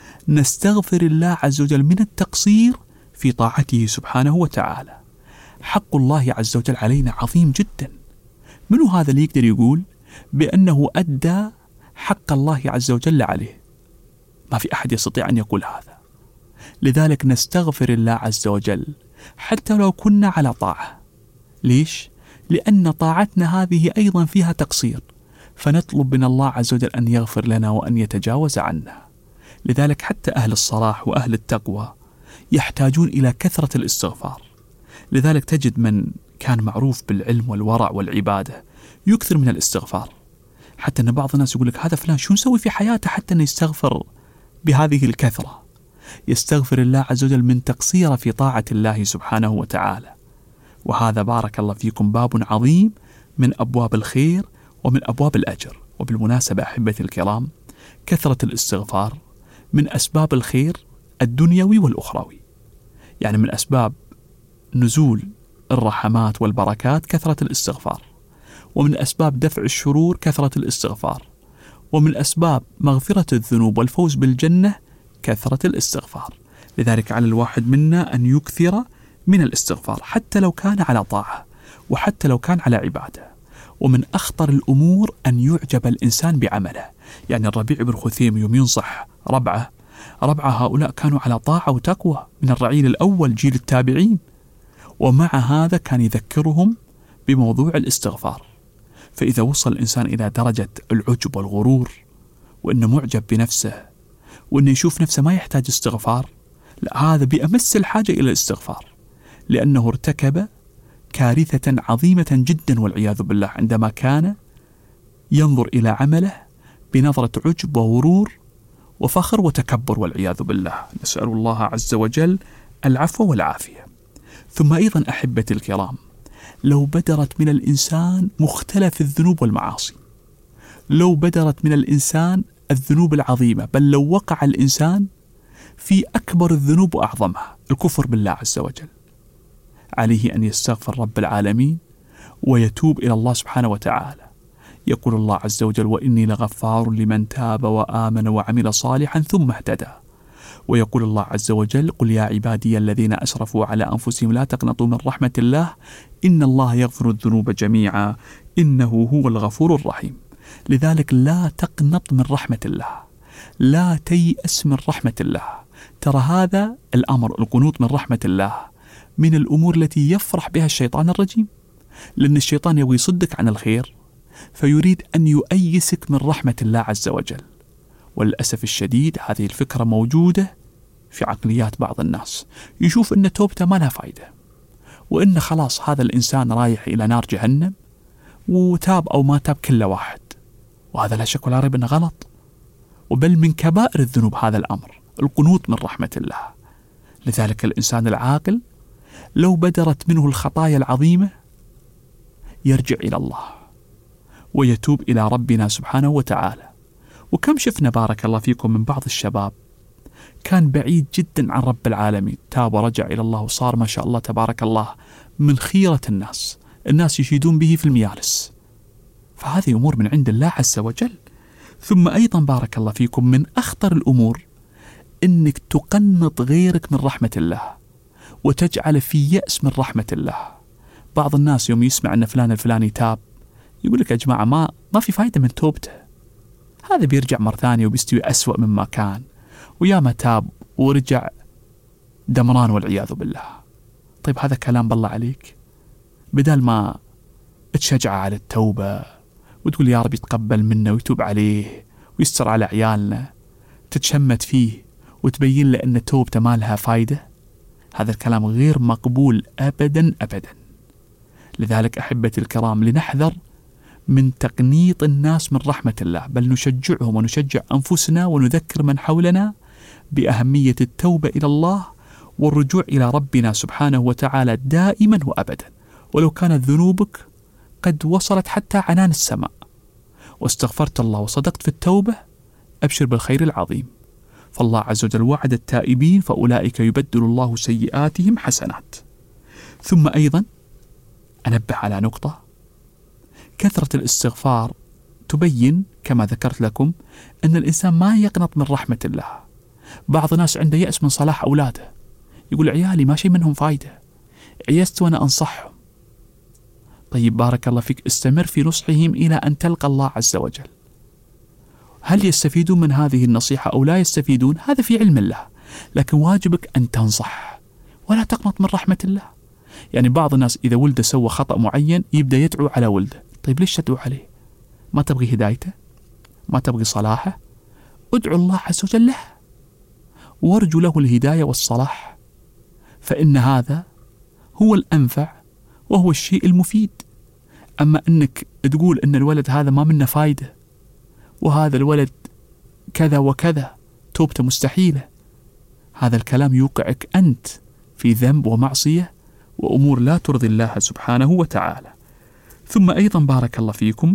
نستغفر الله عز وجل من التقصير في طاعته سبحانه وتعالى. حق الله عز وجل علينا عظيم جدا. منو هذا اللي يقدر يقول بأنه أدى حق الله عز وجل عليه؟ ما في أحد يستطيع أن يقول هذا. لذلك نستغفر الله عز وجل حتى لو كنا على طاعة. ليش؟ لأن طاعتنا هذه أيضا فيها تقصير، فنطلب من الله عز وجل أن يغفر لنا وأن يتجاوز عنا. لذلك حتى أهل الصلاح وأهل التقوى يحتاجون إلى كثرة الاستغفار. لذلك تجد من كان معروف بالعلم والورع والعبادة يكثر من الاستغفار، حتى أن بعض الناس يقول لك: هذا فلان شو نسوي في حياته حتى أن يستغفر بهذه الكثرة؟ يستغفر الله عز وجل من تقصير في طاعة الله سبحانه وتعالى. وهذا بارك الله فيكم باب عظيم من أبواب الخير ومن أبواب الأجر. وبالمناسبة أحبتي الكرام، كثرة الاستغفار من أسباب الخير الدنيوي والأخروي. يعني من أسباب نزول الرحمات والبركات كثرة الاستغفار، ومن أسباب دفع الشرور كثرة الاستغفار، ومن أسباب مغفرة الذنوب والفوز بالجنة كثرة الاستغفار. لذلك على الواحد منا أن يكثر من الاستغفار حتى لو كان على طاعة وحتى لو كان على عبادة. ومن أخطر الأمور أن يعجب الإنسان بعمله. يعني الربيع بن خثيم يوم ينصح ربعه هؤلاء كانوا على طاعة وتقوى من الرعيل الأول جيل التابعين، ومع هذا كان يذكرهم بموضوع الاستغفار. فإذا وصل الإنسان إلى درجة العجب والغرور وأنه معجب بنفسه وأنه يشوف نفسه ما يحتاج استغفار، لا، هذا بأمس الحاجة إلى الاستغفار، لأنه ارتكب كارثة عظيمة جدا والعياذ بالله عندما كان ينظر إلى عمله بنظرة عجب وغرور وفخر وتكبر والعياذ بالله. نسأل الله عز وجل العفو والعافية. ثم أيضا أحبتي الكرام، لو بدرت من الإنسان مختلف الذنوب والمعاصي، لو بدرت من الإنسان الذنوب العظيمة، بل لو وقع الإنسان في أكبر الذنوب وأعظمها الكفر بالله عز وجل، عليه أن يستغفر رب العالمين ويتوب إلى الله سبحانه وتعالى. يقول الله عز وجل: وإني لغفار لمن تاب وآمن وعمل صالحا ثم اهتدى. ويقول الله عز وجل: قل يا عبادي الذين أسرفوا على أنفسهم لا تقنطوا من رحمة الله إن الله يغفر الذنوب جميعا إنه هو الغفور الرحيم. لذلك لا تقنط من رحمة الله، لا تيأس من رحمة الله. ترى هذا الأمر، القنوط من رحمة الله، من الأمور التي يفرح بها الشيطان الرجيم. لأن الشيطان يبغى يصدك عن الخير، فيريد أن يؤيسك من رحمة الله عز وجل. وللأسف الشديد هذه الفكرة موجودة في عقليات بعض الناس، يشوف أن توبته ما لها فايدة، وأن خلاص هذا الإنسان رايح إلى نار جهنم، وتاب أو ما تاب كله واحد. وهذا لا شك ولا ريب أنه غلط، وبل من كبائر الذنوب هذا الأمر، القنوط من رحمة الله. لذلك الإنسان العاقل لو بدرت منه الخطايا العظيمة يرجع إلى الله ويتوب إلى ربنا سبحانه وتعالى. وكم شفنا بارك الله فيكم من بعض الشباب كان بعيد جدا عن رب العالمين، تاب ورجع إلى الله وصار ما شاء الله تبارك الله من خيرة الناس يشيدون به في المجالس. فهذه أمور من عند الله عز وجل. ثم أيضا بارك الله فيكم من أخطر الأمور أنك تقنط غيرك من رحمة الله وتجعل في يأس من رحمة الله. بعض الناس يوم يسمع أن فلان الفلاني تاب يقول لك يا جماعة ما في فايدة من توبته، هذا بيرجع مرة ثانية وبيستوي أسوأ مما كان، وياما تاب ورجع دمران والعياذ بالله. طيب هذا كلام بالله عليك، بدل ما تشجع على التوبة وتقول يا رب يتقبل منا ويتوب عليه ويستر على عيالنا، تتشمت فيه وتبين له أن توبته ما لها فايدة، هذا الكلام غير مقبول أبدا أبدا. لذلك أحبتي الكرام لنحذر من تقنيط الناس من رحمة الله، بل نشجعهم ونشجع أنفسنا ونذكر من حولنا بأهمية التوبة إلى الله والرجوع إلى ربنا سبحانه وتعالى دائما وأبدا، ولو كانت ذنوبك قد وصلت حتى عنان السماء واستغفرت الله وصدقت في التوبة، أبشر بالخير العظيم. فالله عز وجل وعد التائبين فأولئك يبدل الله سيئاتهم حسنات. ثم أيضا أنبه على نقطة، كثرة الاستغفار تبين كما ذكرت لكم أن الإنسان ما يقنط من رحمة الله. بعض الناس عنده يأس من صلاح أولاده، يقول عيالي ما شيء منهم فايدة، عيست وأنا أنصحهم. طيب بارك الله فيك، استمر في نصحهم إلى أن تلقى الله عز وجل. هل يستفيدون من هذه النصيحة أو لا يستفيدون؟ هذا في علم الله، لكن واجبك أن تنصح ولا تقنط من رحمة الله. يعني بعض الناس إذا ولده سوى خطأ معين يبدأ يدعو على ولده. طيب ليش تدعو عليه؟ ما تبغي هدايته؟ ما تبغي صلاحه؟ ادعو الله عز وجل له وارجو له الهداية والصلاح، فإن هذا هو الأنفع وهو الشيء المفيد. أما أنك تقول أن الولد هذا ما منه فايدة وهذا الولد كذا وكذا توبته مستحيلة، هذا الكلام يوقعك أنت في ذنب ومعصية وأمور لا ترضي الله سبحانه وتعالى. ثم أيضا بارك الله فيكم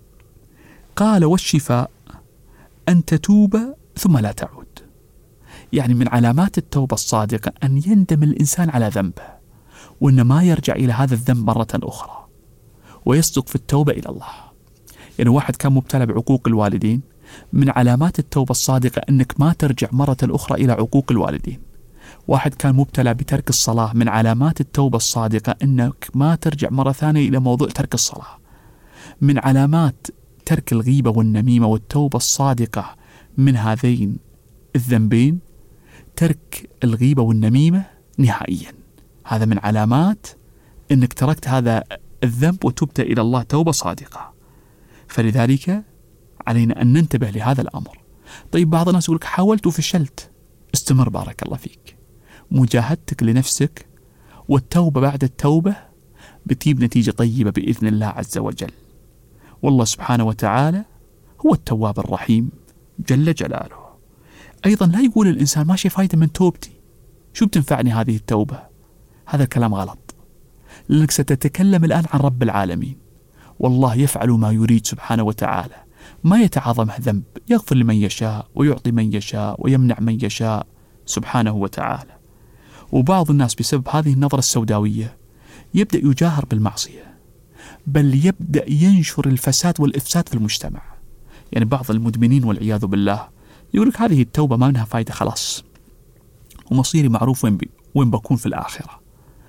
قال والشفاء أن تتوب ثم لا تعود. يعني من علامات التوبة الصادقة أن يندم الإنسان على ذنبه وأن ما يرجع إلى هذا الذنب مرة أخرى ويصدق في التوبة إلى الله. يعني واحد كان مبتلى بعقوق الوالدين، من علامات التوبة الصادقة أنك ما ترجع مرة أخرى إلى عقوق الوالدين. واحد كان مبتلى بترك الصلاة، من علامات التوبة الصادقة أنك ما ترجع مرة ثانية إلى موضوع ترك الصلاة. من علامات ترك الغيبة والنميمة والتوبة الصادقة من هذين الذنبين ترك الغيبة والنميمة نهائيا. هذا من علامات أنك تركت هذا الذنب وتبت إلى الله توبة صادقة. فلذلك علينا أن ننتبه لهذا الأمر. طيب بعض الناس يقولك حاولت وفشلت، استمر بارك الله فيك، مجاهدتك لنفسك والتوبة بعد التوبة بتجيب نتيجة طيبة بإذن الله عز وجل. والله سبحانه وتعالى هو التواب الرحيم جل جلاله. أيضا لا يقول الإنسان ما شي فايدة من توبتي، شو بتنفعني هذه التوبة؟ هذا الكلام غلط، لأنك ستتكلم الآن عن رب العالمين، والله يفعل ما يريد سبحانه وتعالى، ما يتعاظم ذنب، يغفر لمن يشاء ويعطي من يشاء ويمنع من يشاء سبحانه وتعالى. وبعض الناس بسبب هذه النظرة السوداوية يبدأ يجاهر بالمعصية، بل يبدأ ينشر الفساد والإفساد في المجتمع. يعني بعض المدمنين والعياذ بالله يقولك هذه التوبة ما منها فايدة، خلاص ومصيري معروف وين بكون في الآخرة.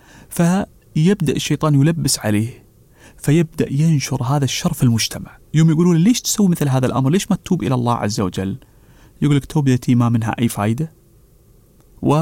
فيبدأ الشيطان يلبس عليه فيبدأ ينشر هذا الشر في المجتمع. يوم يقولون ليش تسوي مثل هذا الأمر، ليش ما تتوب إلى الله عز وجل؟ يقولك توبتي ما منها أي فايدة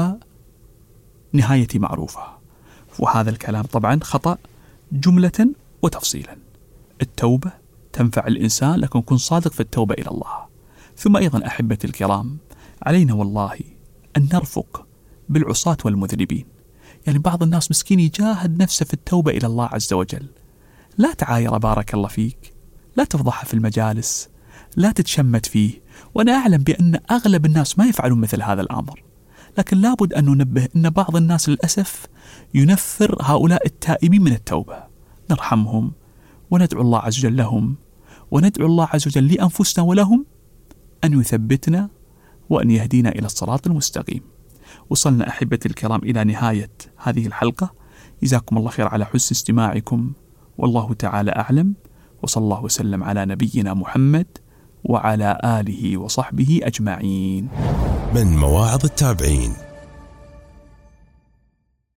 ونهايتي معروفة. وهذا الكلام طبعا خطأ جملة وتفصيلا. التوبة تنفع الإنسان، لكن كن صادق في التوبة إلى الله. ثم أيضا أحبتي الكرام، علينا والله أن نرفق بالعصاة والمذنبين. يعني بعض الناس مسكين يجاهد نفسه في التوبة إلى الله عز وجل، لا تعاير بارك الله فيك، لا تفضحه في المجالس، لا تتشمت فيه. وأنا أعلم بأن أغلب الناس ما يفعلون مثل هذا الأمر، لكن لابد أن ننبه أن بعض الناس للأسف ينفر هؤلاء التائبين من التوبة. نرحمهم وندعو الله عز وجل لهم، وندعو الله عز وجل لأنفسنا ولهم أن يثبتنا وأن يهدينا إلى الصراط المستقيم. وصلنا أحبتي الكرام إلى نهاية هذه الحلقة. جزاكم الله خير على حسن استماعكم، والله تعالى أعلم، وصلى الله وسلم على نبينا محمد وعلى آله وصحبه أجمعين. من مواعظ التابعين.